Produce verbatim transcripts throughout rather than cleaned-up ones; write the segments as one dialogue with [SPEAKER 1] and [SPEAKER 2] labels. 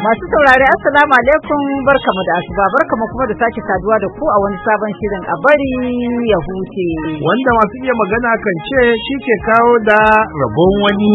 [SPEAKER 1] Masu saurare assalamu alaikum barkamu da asuba barkamu kuma da sake saduwa da ku a wani sabon shirin a bari ya huce.
[SPEAKER 2] Wanda masu iya magana kan ce shi ke kawo da rabon wani.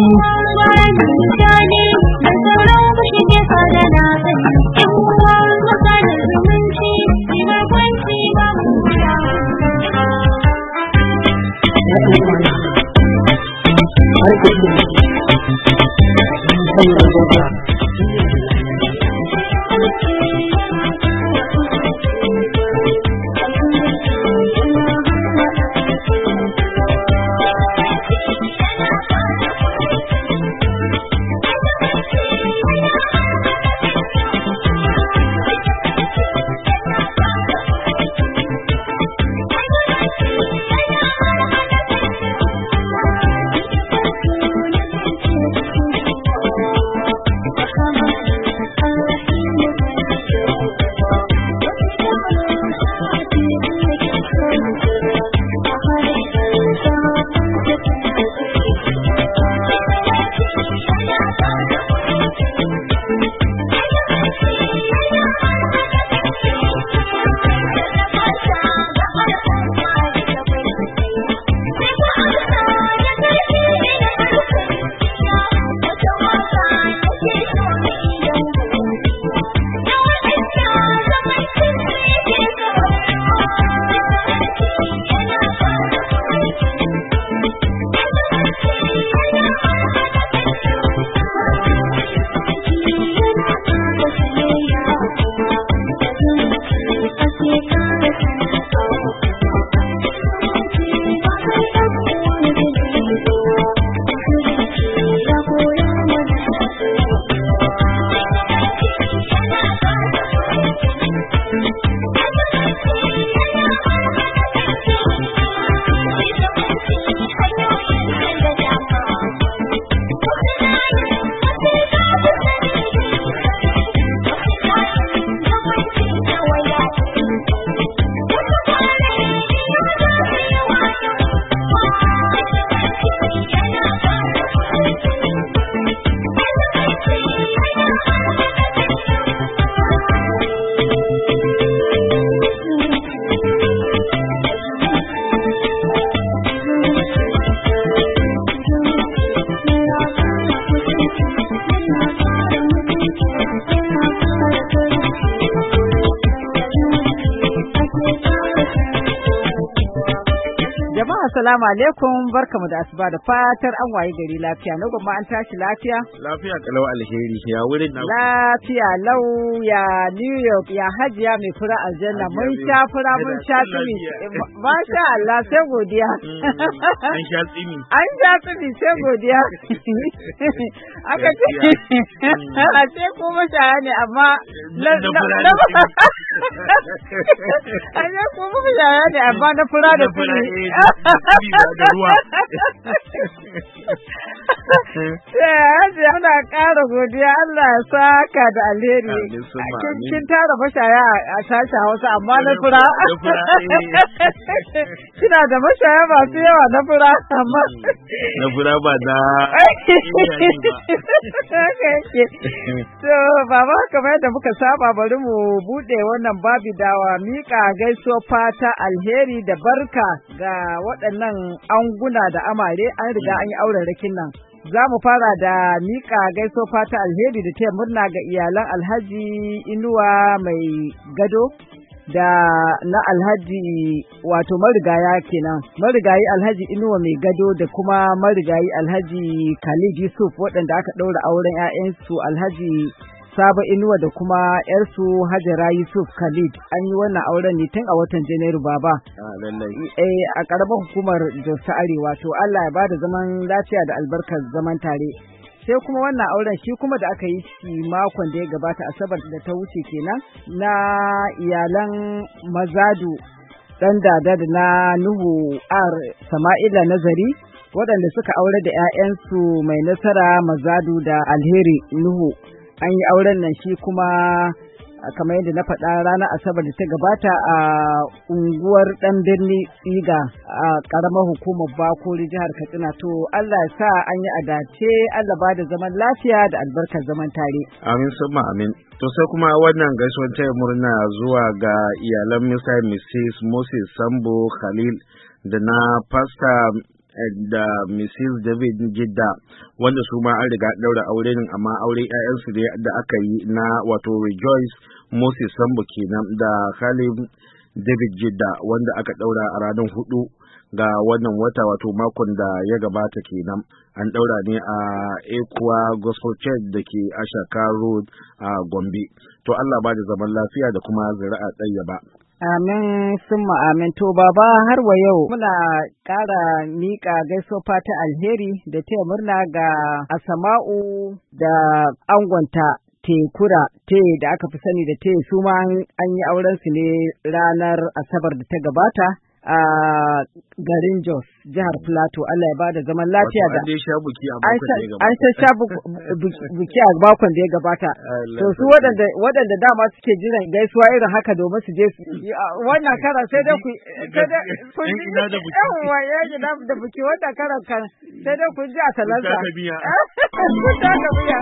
[SPEAKER 1] Assalamu alaikum barkamu da asuba da fatar an waye gari lafiya na gwamma an tashi lafiya
[SPEAKER 2] lafiya kalau alheri ya wurin na
[SPEAKER 1] lafiya lau ya New York ya hajiya mai fura aljanna mun sha fura mun sha tsimi masha Allah sai godiya
[SPEAKER 2] an sha tsimi
[SPEAKER 1] an sha tsimi sai godiya aka ce a ce ko mashaya ne amma an ce ko mashaya ne amma na fura da tsimi
[SPEAKER 2] da ruwa.
[SPEAKER 1] Ya muna ƙara godiya Allah ya saka da alheri. Kin tara mashaya a sashen Hausa amma na fura. Kina da mashaya masu yawa na fura amma.
[SPEAKER 2] Na fura ba na.
[SPEAKER 1] To baba kamar yadda muka saba bari mu buɗe wannan babi dawa miƙa gaisuwa fata alheri da barka ga waɗannan anguna da amare an riga an yi auren rakin nan. Za mu fara da miƙa gaiso fata alheri da taya murna ga iyalan Alhaji Inuwa mai gado da na Alhaji wato marigaya kenan. Marigayi Alhaji Inuwa mai gado da kuma marigayi Alhaji Khalid Yusuf waɗanda aka ɗaura auren 'ya'yansu Alhaji Sabo Inuwa da kuma ‘yarsu Hajara Yusuf Khalid an yi wannan auren ne tun a watan Janairu baba. Eh a ƙaramar hukumar Jos ta Arewa to Allah ya ba da zaman lafiya da albarkar zaman tare. Sai kuma wannan auren shi kuma da aka yi shi makon da ya gabata Asabar da ta wuce kenan na iyalan Mazadu ɗan dada da na Nuhu R Sama'ila Nazari waɗanda suka aure da ‘ya'yansu mai nasara Mazadu da Alheri Nuhu. An yi auren nan shi kuma kamar yadda na faɗa ranar Asabar da ta gabata a unguwar ɗan birni Tsiga a ƙaramar hukumar Bakori jihar Katsina. To Allah ya sa an yi adace, Allah ba da zaman lafiya da albarkar zaman tare.
[SPEAKER 2] Amin summa amin. To sai kuma wannan gaisuwar taya murna zuwa ga iyalan Mister and Missus Moses Sambo Khalil da na Pastor da Missus David Jidda wanda su ma an riga daura aure ne amma aure ƴaƴansu da aka yi na wato Rejoice Moses Sambo kenan da Khalid David Jidda wanda aka daura a ranar hudu ga wannan wata wato makon da ya gabata kenan. An daura ne a Ekwa Gospel Church da ke Ashaka Road a Gombe. To Allah ba da zaman lafiya da kuma zuri'a ɗayyaba.
[SPEAKER 1] Amin summa amin. To baba har wa yau muna ƙara miƙa gaisuwa fata alheri da taya murna ga Asama'u da angonta Tekura te da aka fi sani da te su ma an yi auren su ne ranar Asabar da ta gabata a garin Jos jihar Plateau. Allah ya bada zaman lafiya da
[SPEAKER 2] an sha buki a makon da ya gabata.
[SPEAKER 1] An sha buki a makon da ya gabata. To su waɗanda waɗanda dama suke jiran gaisuwa irin haka domin su je su wannan karan sai dai ku sai dai ku ina da buki. Yawwa ya ji da buki wannan karan kan sai dai ku ji a salansa. Kun ta ka biya.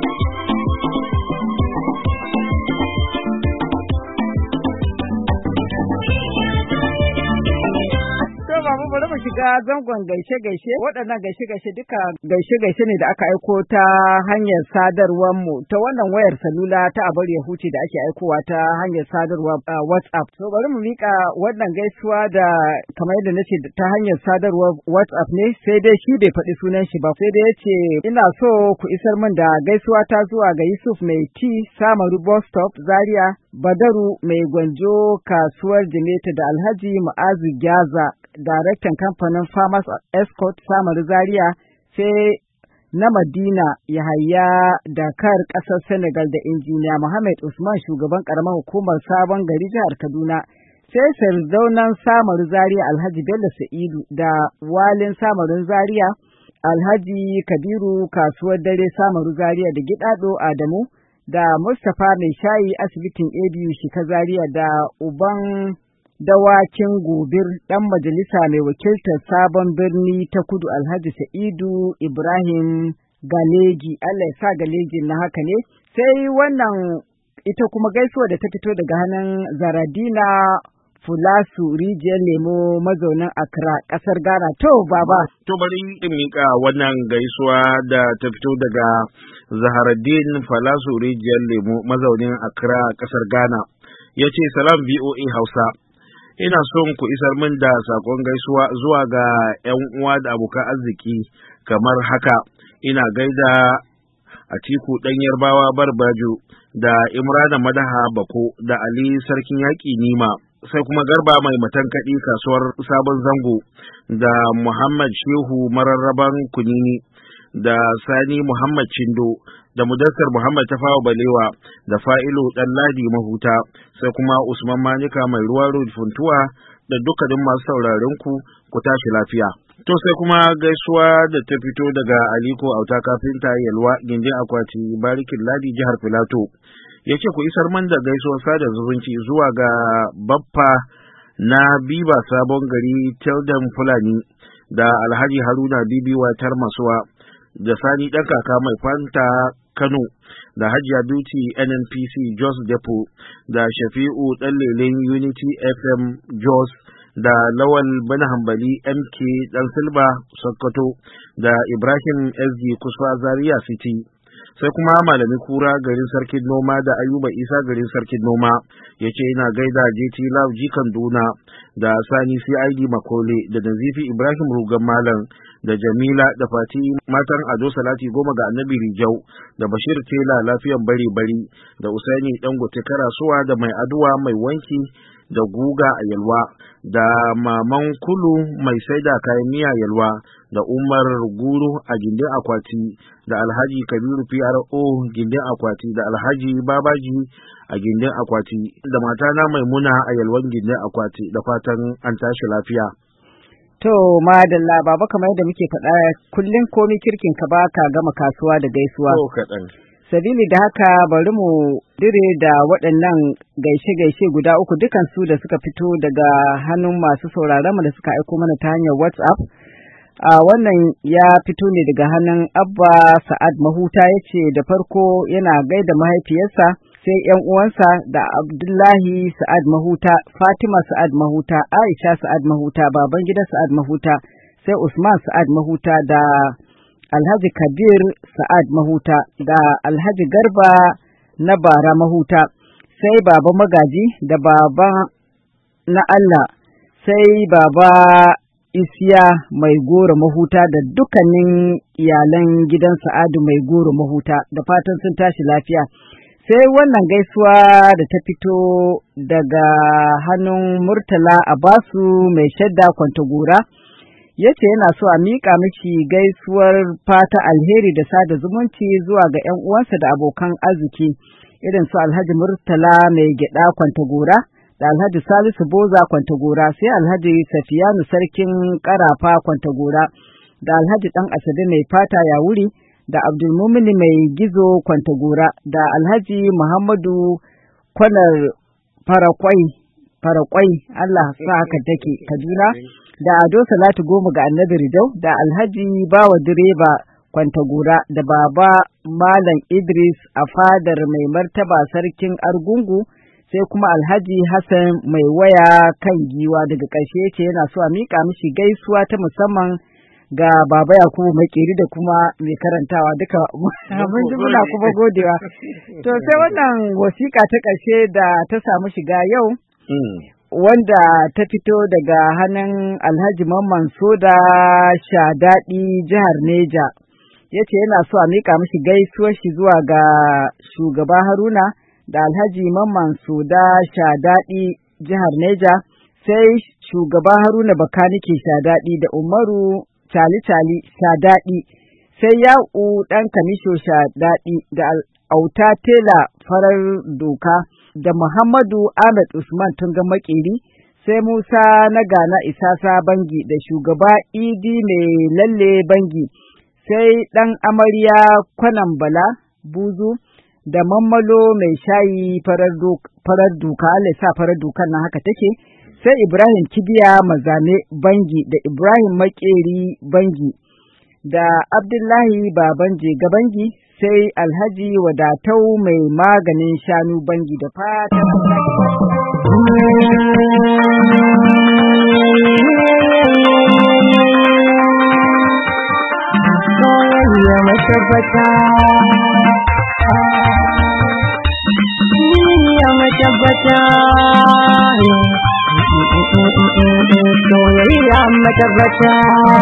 [SPEAKER 1] Babu bari mu shiga zangon gaishe-gaishe waɗannan gaishe-gaishe duka gaishe-gaishe ne da aka aiko ta hanyar sadarwar mu ta wannan wayar salula ta abar ya huce da ake aikowa ta hanyar sadarwa WhatsApp. So bari mu mika wannan gaisuwa da kamar yadda nace ta hanyar sadarwar WhatsApp ne sai dai shi bai faɗi sunan shi ba sai dai yace ina so ku isar min da gaisuwa ta zuwa ga Yusuf Mai Ti Samaru Bus Stop Zaria, Badaru Mai Gwanjo kasuwar Jimeta da Alhaji Mu'azu Gyaza daraktan kamfanin Farmers Escort Samaru Zaria, sai na Madina Yahaya Dakar ƙasar Senegal da injiniya Muhammad Usman shugaban ƙaramar hukumar Sabon Gari jihar Kaduna, sai Sardaunan Samaru Zaria Alhaji Bello Sa'idu da Walin Samarun Zaria Alhaji Kabiru kasuwar dare Samaru Zaria da Gidado Adamu da Mustapha Mai Shayi asibitin A B U Shika Zaria da Uban Dawakin Gobir ɗan majalisa mai wakiltar Sabon Birni ta Kudu Alhaji Sa'idu Ibrahim Galeji. Allah ya sa Galejin na haka ne. Sai wannan ita kuma gaisuwa da ta fito daga hannun Zaradina Fulasu rijiyar lemo mazaunin Accra ƙasar Ghana. To baba.
[SPEAKER 2] To bari in mika wannan gaisuwa da ta fito daga Zaharaddin Fulasu rijiyar lemo mazaunin Accra ƙasar Ghana. Ya ce salam V O A Hausa. Ina son ku isar min da sakon gaisuwa zuwa ga ‘yan uwa da abokan arziki kamar haka, ina gaida Atiku ɗan Yarbawa Barbaju da Imrana Madaha Bako da Ali Sarkin Yaƙi Nima, sai kuma Garba Mai Matankaɗi kasuwar Sabon Zango da Muhammad Shehu Mararraban Kunini da Sani Muhammad Chindo da Mudassar Muhammad Tafawa Balewa da Fa'ilu ɗan Ladi Mahuta, sai kuma Usman Manika Mai Ruwa Road Funtuwa da dukkanin masu sauraron ku ku tashi lafiya. To sai kuma gaisuwa da ta fito daga Aliko Auta Kafinta Yalwa gindin akwati Barikin Ladi jihar Filato. Ya ce ku isar man da gaisuwar sada zumunci zuwa ga Baffa na Biba Sabon Gari Telden Fulani da Alhaji Haruna Bibi Watar Masuwa da Sani ɗan kaka mai fanta Kano da Hajiya Beauty N N P C Jos Depo da Shafi'u Ɗanlelen Unity F M Jos da Lawal Bana Hambali M K Dan Silba Sokoto da Ibrahim S G Kusfa Zaria City, sai kuma Malami Kura garin Sarkin Noma da Ayuba Isa garin Sarkin Noma. Ya ce yana gaida J T Love Jikan Duna da Sani C I D Makole da Nazifi Ibrahim Rugan Malam da Jamila da Fati matan Ado Salati Goma ga Annabi Rijau da Bashir Tela Lafiyan Bari Bari da Usaini Dangote Karasuwa da Mai Aduwa Mai Wanki da Guga a Yalwa da Maman Kulu Mai Saida Kayan Miya Yalwa da Umar Guru a Gindin Akwati da Alhaji Kabiru P R O Gindin Akwati da Alhaji Babaji a Gindin Akwati da matana Maimuna a Yalwan Gindin Akwati, da fatan an tashi lafiya.
[SPEAKER 1] To madalla baba, kamar yadda muke faɗa kullum komi kirkin ka ba ka gama kasuwa da gaisuwa.
[SPEAKER 2] To kaɗan.
[SPEAKER 1] Sabili da haka bari mu dire da waɗannan gaishe-gaishe guda uku dukansu da suka fito daga hannun masu sauraron mu da suka aiko mana ta hanyar WhatsApp. A wannan ya fito ne daga hannun Abba Sa'ad Mahuta, ya ce da farko yana gaida mahaifiyarsa, sai ‘yan uwansa da Abdullahi Sa'ad Mahuta, Fatima Sa'ad Mahuta, Aisha Sa'ad Mahuta, Babangida Sa'ad Mahuta, sai Usman Sa'ad Mahuta da Alhaji Kabir Sa'ad Mahuta da Alhaji Garba na Bara Mahuta, sai Baba Magaji da Baba na Allah, sai Baba Isiya Mai Goro Mahuta da dukkanin iyalan gidan Sa'adu Mai Goro Mahuta, da fatan sun tashi lafiya. Sai wannan gaisuwa da ta fito daga hannun Murtala Abasu mai shadda Kwantagora, ya ce yana so a miƙa mishi gaisuwar fata alheri da sada zumunci zuwa ga ‘yan uwansa da abokan arziki, irin su Alhaji Murtala mai gyaɗa Kwantagora, da Alhaji Salisu Boza Kwantagora, sai Alhaji Safiyanu Sarkin Ƙarafa Kwantagora, da Alhaji Ɗan Asabe mai fata ya wuri, da Abdulmumini mai gizo Kwantagora, da Alhaji Muhammadu Kwanar Farakwai, Farakwai, Allah sa haka take Kaduna, da Ado Salatu Goma ga Annabi Ridau, da Alhaji Bawa Direba Kwantagora, da Baba Malam Idris a fadar mai martaba Sarkin Argungu, sai kuma Alhaji Hassan mai waya kan giwa. Daga ƙarshe ce yana so a miƙa mishi gaisuwa ta musamman ga Baba Yakubu Makeri da kuma mai karantawa duka mun ji muna kuma godewa. To sai wannan wasiƙa ta ƙarshe da ta samu shiga yau, wanda ta fito daga hannun Alhaji Mamman Soda Shadaɗi jihar Neja, ya ce yana so a miƙa mishi gaisuwar shi zuwa ga shugaba Haruna da Alhaji Mamman Soda Shadaɗi jihar Neja, sai shugaba Haruna Bakanike Shadaɗi da Umaru Cali-Cali Shadaɗi, sai Ya'u ɗan Kamisho Shadaɗi da Auta Tela Farar Doka, da Muhammadu Ahmed Usman Tunga Makeri, sai Musa na Gana Isasa Bangi da shugaba Idi mai lalle Bangi, sai ɗan amarya Kwanan Bala Buzu da Mammalo mai shayi Farar Duka, Allah sa Farar Dukan nan haka take, sai Ibrahim Kibiya Mazame Bangi da Ibrahim Makeri Bangi, da Abdullahi Babanje Gabangi, sai Alhaji Wadatau mai maganin shanu Bangi, da fatan soyayya matabbata ya matabbata soyayya matabbata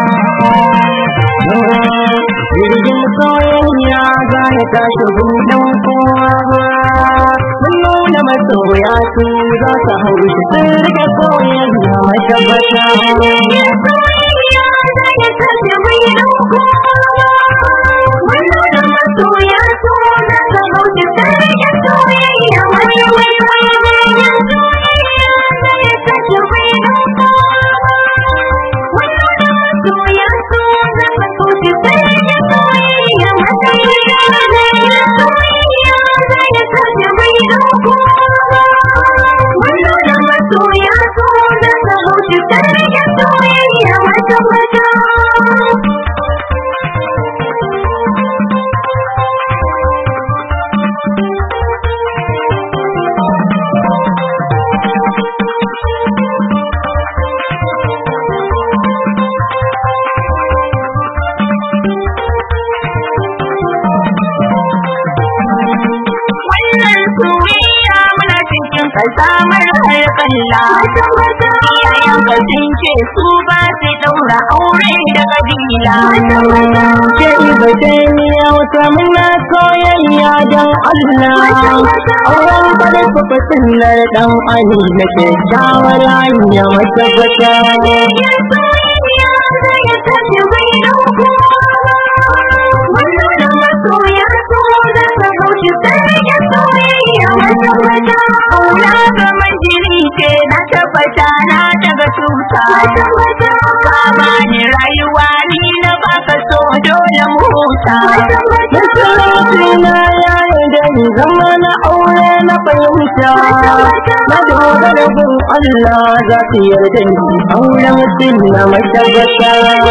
[SPEAKER 1] jirgin soyayya za ya tashi gudun kowa mun nuna masoya su za ta hau shi sun rike soyayya matabbata soyayya za ya tashi gudun kowa mun nuna masoya su za ta hau shi sun rike soyayya matabbata samar harkalla iyayen ka sun ce su ba su daura aure da kabila ke ba sai ni wata muna soyayya don Allah auren bada ku fasillar dan Ali na ke shawar hanya wata fata soyayya zai tafi bai dauko wannan masoya so da ta hauci sai ya soyayya wata fata aura ga manjiri ce na tabbata na daga tuta ka bani rayuwa ni na baka so dole mu huta na
[SPEAKER 3] ni zama na aure na fahimta na dogara da gun Allah za ta yarda ni aure mutum na mashagata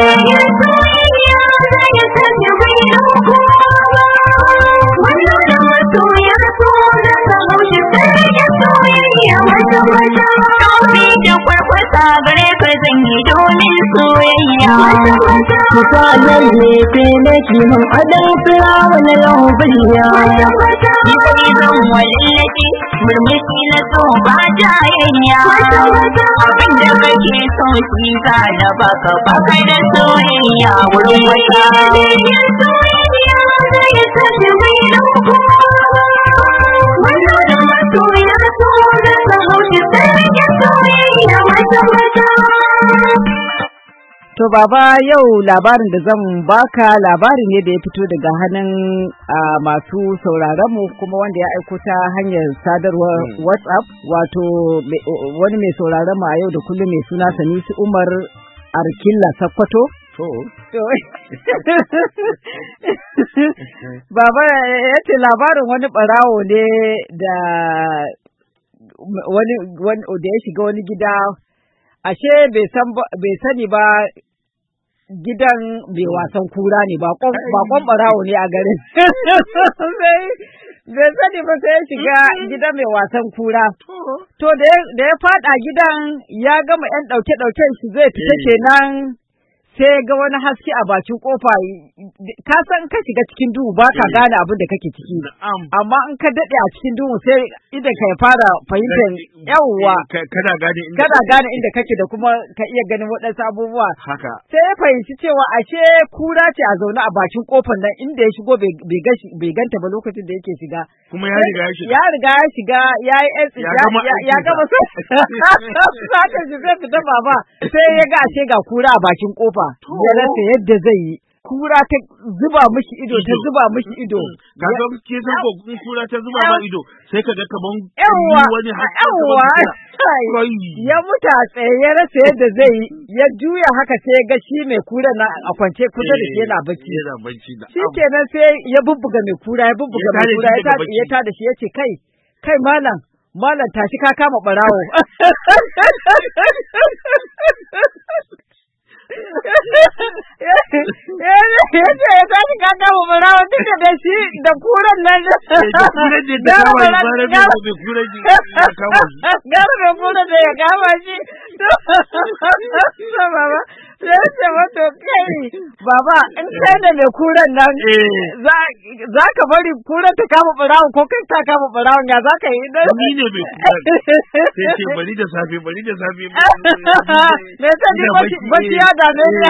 [SPEAKER 4] gare ka zan yi domin soyayya
[SPEAKER 3] kusa lalle sai na kiman adan fira wani lahubiya
[SPEAKER 4] ni kai zan wallaki murmushi na so ba jayayya abin da kake so shi za na baka baka da soyayya wurin wata soyayya zai sake mai dauko wannan da masoya so da haushi sai ya soyayya wata wata.
[SPEAKER 1] To baba, yau labarin da zan baka labari ne da ya fito daga hannun masu sauraron mu kuma wanda ya aiko ta hanyar sadarwar WhatsApp, wato wani mai sauraron mu a yau da kullum mai suna Sanusi Umar Arkilla Sakkwato. Baba ya ce labarin wani barawo ne da wani da ya shiga wani gida, ashe bai sani ba gidan mai wasan kura ne, bakon barawo ne a garin. Bai sani ba sai ya shiga gidan mai wasan kura. To da ya fada gidan ya gama yan ɗauke-ɗauken shi zai fita kenan, sai ga wani haske a bakin kofa. Ka san ka shiga cikin duhu ba ka gane abin da kake ciki, amma in ka daɗe a cikin duhu sai idan ka fara fahimtar yawwa
[SPEAKER 2] kana gane inda
[SPEAKER 1] kana gane inda kake da kuma ka iya ganin waɗansu abubuwa.
[SPEAKER 2] Haka
[SPEAKER 1] sai ya fahimci cewa ashe kura ce a zaune a bakin kofar nan, inda ya shigo bai ganta ba lokacin da yake shiga.
[SPEAKER 2] Kuma ya riga ya shiga
[SPEAKER 1] ya riga ya shiga ya yi ya gama sata shi zai fita baba, sai ya ga ashe ga kura a bakin kofa. Ya rasa yadda zai yi. Kura ta zuba mishi ido, ta zuba mishi ido.
[SPEAKER 2] Ka ga ke san ko in kura ta zuba ma ido sai ka ga kaman wani
[SPEAKER 1] yawa ya mutu a tsaye, ya rasa yadda zai yi. Ya juya haka sai ya ga shi mai kura na a kwance kusa da shi yana bacci.
[SPEAKER 2] Yana bacci da.
[SPEAKER 1] Shi kenan sai ya bubbuga mai kura, ya bubbuga mai kura ya tada shi ya ce kai kai malam malam tashi ka kama barawo. ya ce ya tashi ka kama barawo duk da shi da kuran nan
[SPEAKER 2] da kuran da ta kama shi bara mai kuran da ya kama shi
[SPEAKER 1] gara mai kuran da ya kama shi baba sai ce wato kai baba in kai da mai kuran nan za ka bari kuran ta kama barawo ko kai ta kama barawo ya za ka yi
[SPEAKER 2] ni ne mai kuran sai ce bari da safe bari da safe
[SPEAKER 1] me ta ji bacci ya dame ni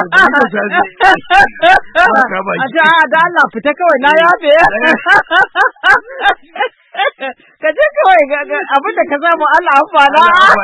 [SPEAKER 1] a ta da Allah fita kawai na yafe ka je kawai abin da ka samu Allah amfana.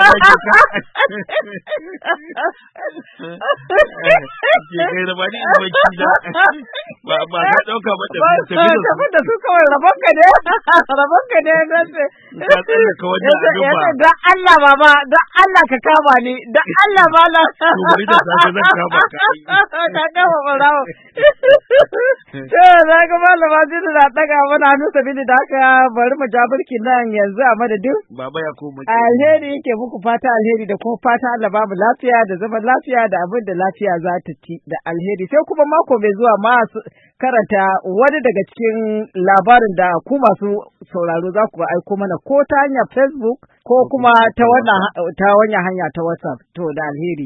[SPEAKER 2] Ba ba ka dauka ba
[SPEAKER 1] tafi da su kawai rabon ka ne rabon ka ne na ce
[SPEAKER 2] ka tsare ka wajen abin ba
[SPEAKER 1] dan Allah baba dan Allah ka kama ni dan Allah bala
[SPEAKER 2] to bari da safe zan kama ka
[SPEAKER 1] ka kama barawo to na ga malama zai da daga mana hannu sabili da haka bari mu ja burki nan yanzu a madadin
[SPEAKER 2] baba ya koma
[SPEAKER 1] alheri yake muku fata alheri da kuma fata Allah babu lafiya da zaman lafiya da abin da lafiya za ta ci da alheri, sai kuma mako mai zuwa masu karanta wani daga cikin labarin da ku masu sauraro za ku aiko mana ko ta hanyar Facebook ko kuma ta wannan ta wannan hanya ta WhatsApp. To da alheri.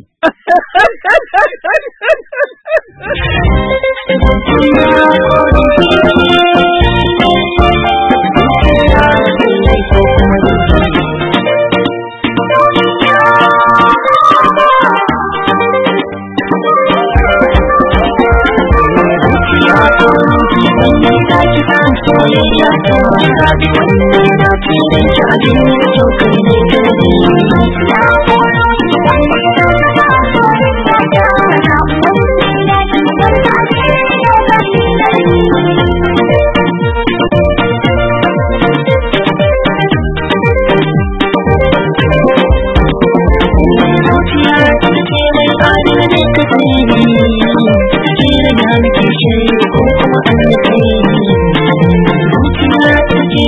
[SPEAKER 3] Thank you.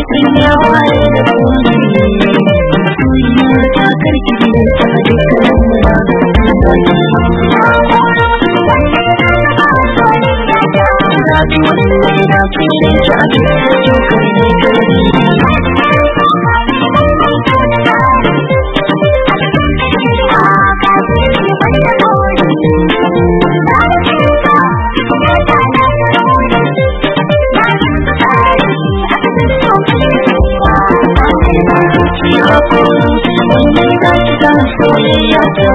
[SPEAKER 3] zaɓi wanda ya dace da shi a cikin cokali ne soyayya ta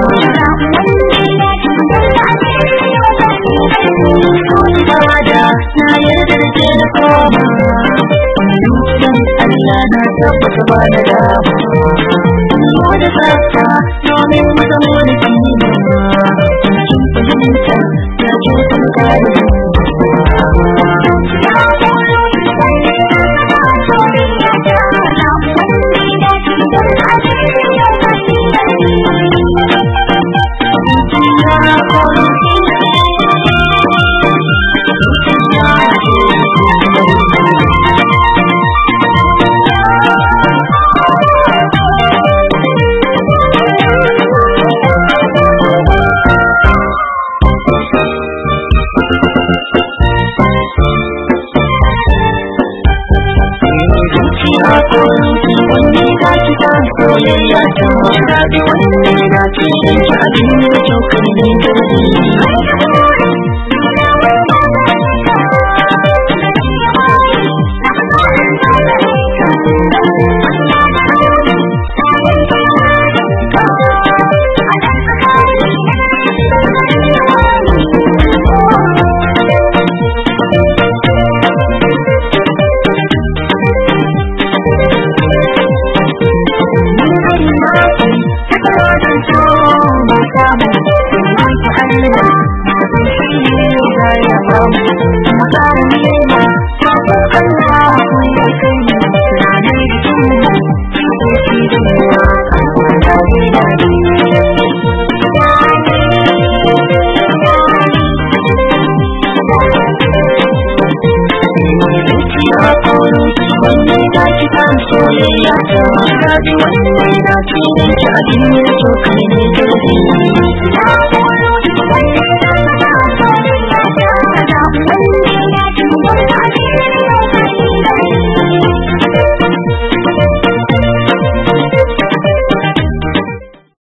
[SPEAKER 3] ibada na yarda da ke na koma dukkan Allah na tabbata ba da dama ko da tsafta domin mata wani kima cikin fahimta ya ce sun kare soyayya ta zaɓi wanda ya dace da shi a cikin cokali ne soyayya ta zaɓi wanda ya dace da shi a cikin cokali ne